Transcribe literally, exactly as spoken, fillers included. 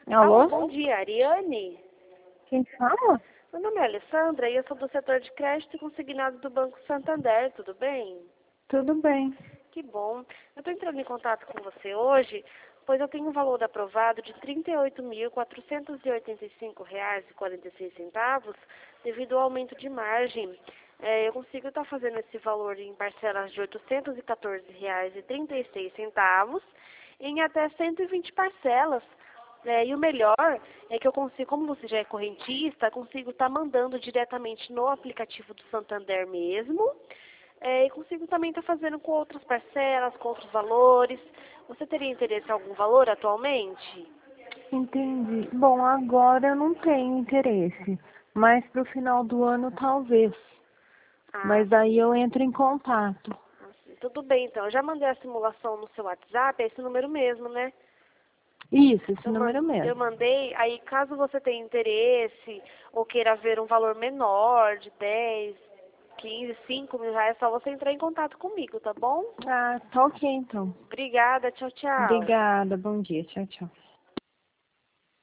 Alô, Alô? bom dia, Ariane? Quem fala? Meu nome é Alessandra e eu sou do setor de crédito e consignado do Banco Santander, tudo bem? Tudo bem. Que bom. Eu estou entrando em contato com você hoje, pois eu tenho um valor aprovado de trinta e oito mil, quatrocentos e oitenta e cinco reais e quarenta e seis centavos devido ao aumento de margem. É, eu consigo estar fazendo esse valor em parcelas de oitocentos e quatorze reais e trinta e seis centavos em até cento e vinte parcelas. É, e o melhor é que eu consigo, como você já é correntista, consigo estar mandando diretamente no aplicativo do Santander mesmo. É, e consigo também estar fazendo com outras parcelas, com outros valores. Você teria interesse em algum valor atualmente? Entendi. Bom, agora eu não tenho interesse, mas pro final do ano talvez. Ah, Mas aí sim. eu entro em contato. Assim, tudo bem, então. Eu já mandei a simulação no seu WhatsApp, é esse número mesmo, né? Isso, esse Eu, man- número eu mesmo. mandei, aí caso você tenha interesse ou queira ver um valor menor, de dez, quinze, cinco mil reais, é só você entrar em contato comigo, tá bom? Ah, tá ok então. Obrigada, tchau, tchau. Obrigada, bom dia. Tchau, tchau.